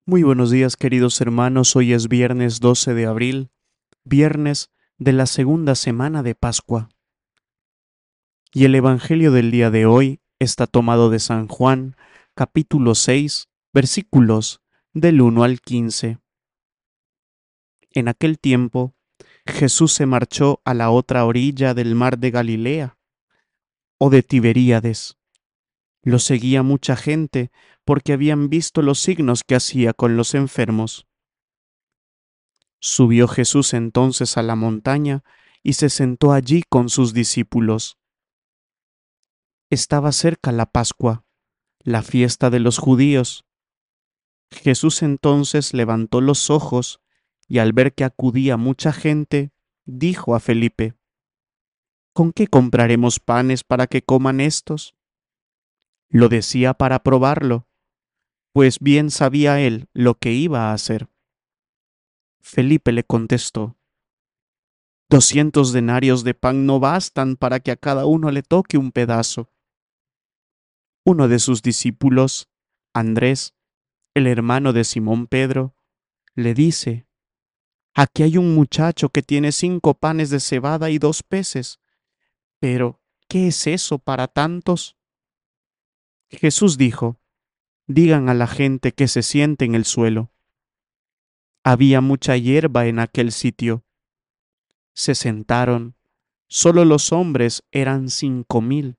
Muy buenos días, queridos hermanos. Hoy es viernes 12 de abril, viernes de la segunda semana de Pascua. Y el Evangelio del día de hoy está tomado de San Juan, capítulo 6, versículos del 1 al 15. En aquel tiempo, Jesús se marchó a la otra orilla del mar de Galilea, o de Tiberíades. Lo seguía mucha gente porque habían visto los signos que hacía con los enfermos. Subió Jesús entonces a la montaña y se sentó allí con sus discípulos. Estaba cerca la Pascua, la fiesta de los judíos. Jesús entonces levantó los ojos y al ver que acudía mucha gente, dijo a Felipe, ¿con qué compraremos panes para que coman estos? Lo decía para probarlo, pues bien sabía él lo que iba a hacer. Felipe le contestó, 200 denarios de pan no bastan para que a cada uno le toque un pedazo. Uno de sus discípulos, Andrés, el hermano de Simón Pedro, le dice, aquí hay un muchacho que tiene 5 panes de cebada y 2 peces, pero ¿qué es eso para tantos? Jesús dijo, digan a la gente que se siente en el suelo. Había mucha hierba en aquel sitio. Se sentaron, solo los hombres eran 5.000.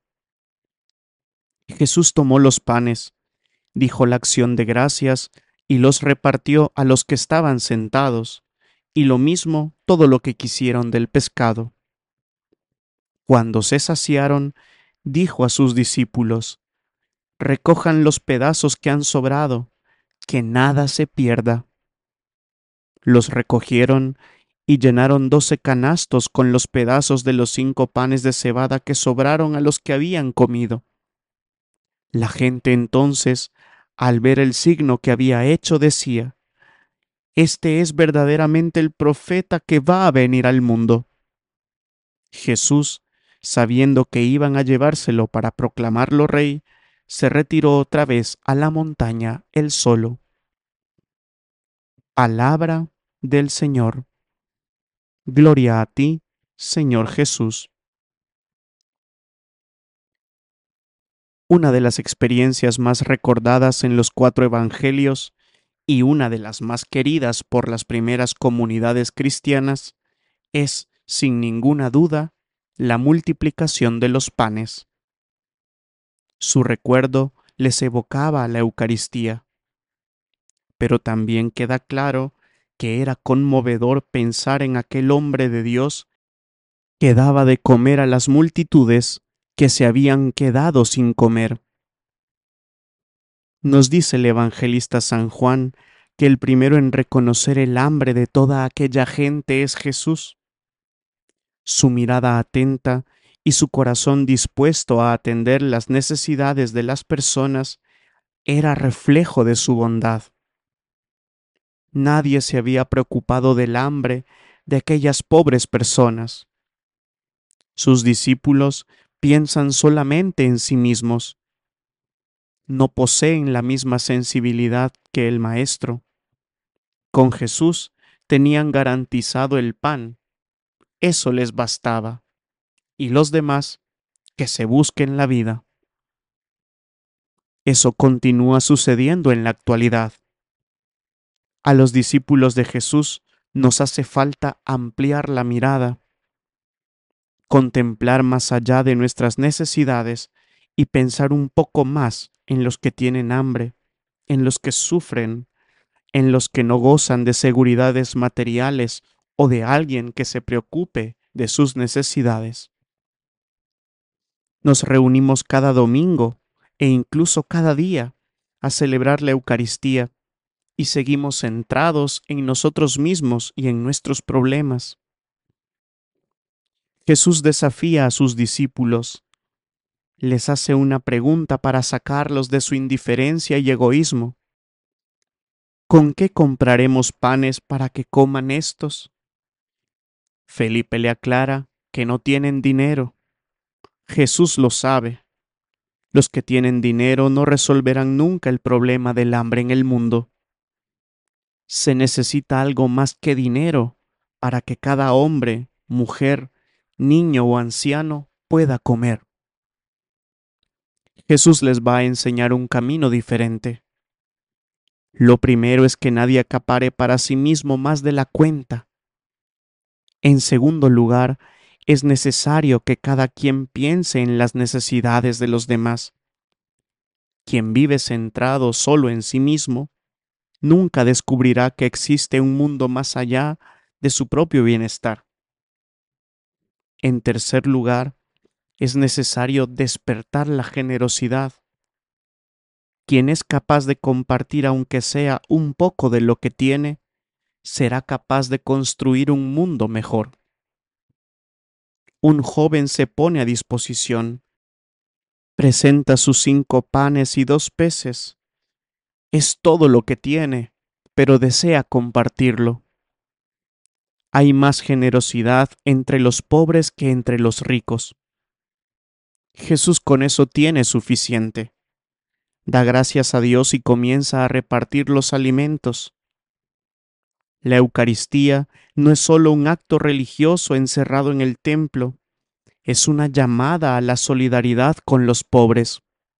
Jesús tomó los panes, dijo la acción de gracias y los repartió a los que estaban sentados, y lo mismo todo lo que quisieron del pescado. Cuando se saciaron, dijo a sus discípulos, recojan los pedazos que han sobrado, que nada se pierda. Los recogieron y llenaron 12 canastos con los pedazos de los 5 panes de cebada que sobraron a los que habían comido. La gente entonces, al ver el signo que había hecho, decía, este es verdaderamente el profeta que va a venir al mundo. Jesús, sabiendo que iban a llevárselo para proclamarlo rey, se retiró otra vez a la montaña él solo. Palabra del Señor. Gloria a ti, Señor Jesús. Una de las experiencias más recordadas en los 4 evangelios y una de las más queridas por las primeras comunidades cristianas es, sin ninguna duda, la multiplicación de los panes. Su recuerdo les evocaba a la Eucaristía, pero también queda claro que era conmovedor pensar en aquel hombre de Dios que daba de comer a las multitudes que se habían quedado sin comer. Nos dice el evangelista San Juan que el primero en reconocer el hambre de toda aquella gente es Jesús. Su mirada atenta y su corazón dispuesto a atender las necesidades de las personas era reflejo de su bondad. Nadie se había preocupado del hambre de aquellas pobres personas. Sus discípulos piensan solamente en sí mismos. No poseen la misma sensibilidad que el Maestro. Con Jesús tenían garantizado el pan, eso les bastaba, y los demás que se busquen la vida. Eso continúa sucediendo en la actualidad. A los discípulos de Jesús nos hace falta ampliar la mirada, contemplar más allá de nuestras necesidades y pensar un poco más en los que tienen hambre, en los que sufren, en los que no gozan de seguridades materiales o de alguien que se preocupe de sus necesidades. Nos reunimos cada domingo e incluso cada día a celebrar la Eucaristía y seguimos centrados en nosotros mismos y en nuestros problemas. Jesús desafía a sus discípulos, les hace una pregunta para sacarlos de su indiferencia y egoísmo. ¿Con qué compraremos panes para que coman estos? Felipe le aclara que no tienen dinero. Jesús lo sabe. Los que tienen dinero no resolverán nunca el problema del hambre en el mundo. Se necesita algo más que dinero para que cada hombre, mujer, niño o anciano pueda comer. Jesús les va a enseñar un camino diferente. Lo primero es que nadie acapare para sí mismo más de la cuenta. En segundo lugar, es necesario que cada quien piense en las necesidades de los demás. Quien vive centrado solo en sí mismo, nunca descubrirá que existe un mundo más allá de su propio bienestar. En tercer lugar, es necesario despertar la generosidad. Quien es capaz de compartir aunque sea un poco de lo que tiene, será capaz de construir un mundo mejor. Un joven se pone a disposición, presenta sus 5 panes y 2 peces. Es todo lo que tiene, pero desea compartirlo. Hay más generosidad entre los pobres que entre los ricos. Jesús con eso tiene suficiente. Da gracias a Dios y comienza a repartir los alimentos. La Eucaristía no es solo un acto religioso encerrado en el templo, es una llamada a la solidaridad con los pobres.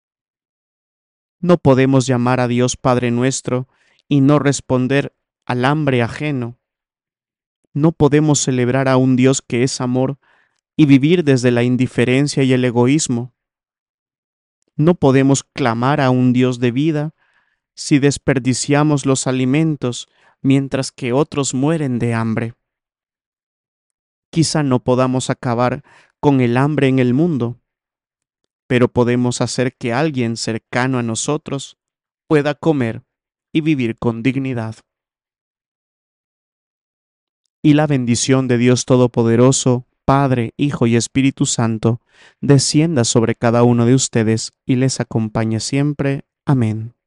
No podemos llamar a Dios Padre nuestro y no responder al hambre ajeno. No podemos celebrar a un Dios que es amor y vivir desde la indiferencia y el egoísmo. No podemos clamar a un Dios de vida si desperdiciamos los alimentos mientras que otros mueren de hambre. Quizá no podamos acabar con el hambre en el mundo, pero podemos hacer que alguien cercano a nosotros pueda comer y vivir con dignidad. Y la bendición de Dios Todopoderoso, Padre, Hijo y Espíritu Santo, descienda sobre cada uno de ustedes y les acompañe siempre. Amén.